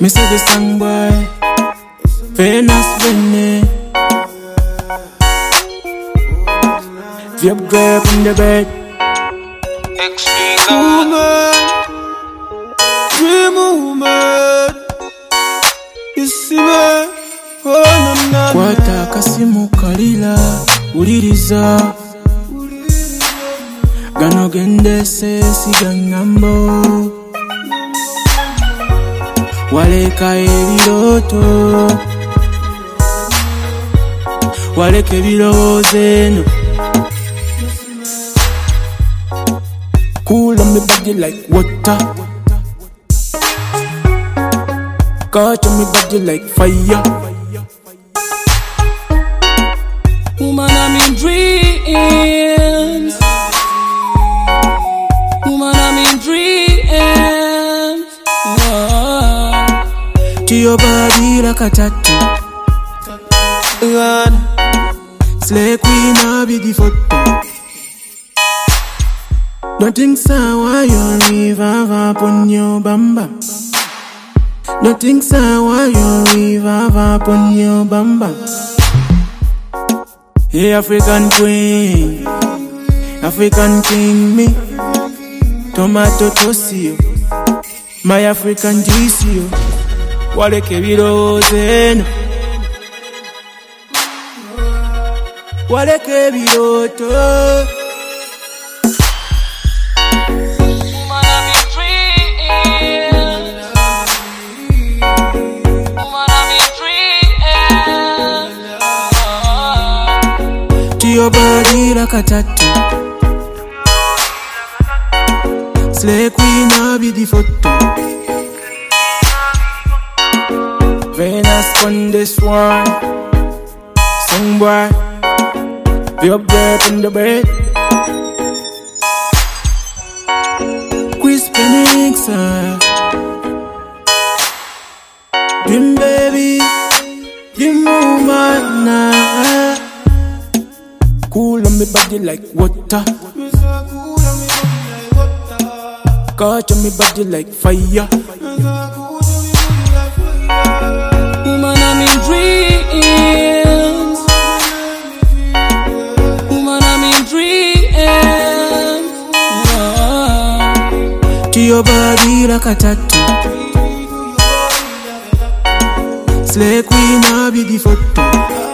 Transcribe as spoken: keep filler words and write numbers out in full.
Me say the song boy, Venus Vene. Vibe grab in the bed. Woman, dream woman. You see me, oh na na. Kwata kasimu kalila, uliriza. Gano gende se sigangambo. Waleka ebiroto, waleka ebiroze no. Cool on me body like water, catch on me body like fire. Woman, I'm in dreams. Woman, I'm in dreams. Oh. To your body like a tattoo. God. Slay queen, I be the photo. Nothing sour, your river upon your bamba. Nothing sour, your river upon your bamba. Hey, African queen, African king, me. Tomato tossio, my African G C O. Wale kebiroze, wale kebiroto. Your body like a tattoo. Slay queen, I be the photo. Venus on this one. Song boy, be up there in the bed. Quiz Phoenix, dream baby, dream woman now. Cool on me body like water, catch on me body like fire. Woman, I'm in dreams. Woman, I'm in dreams. Oh. To your body like a tattoo. Slay queen, I be the photo.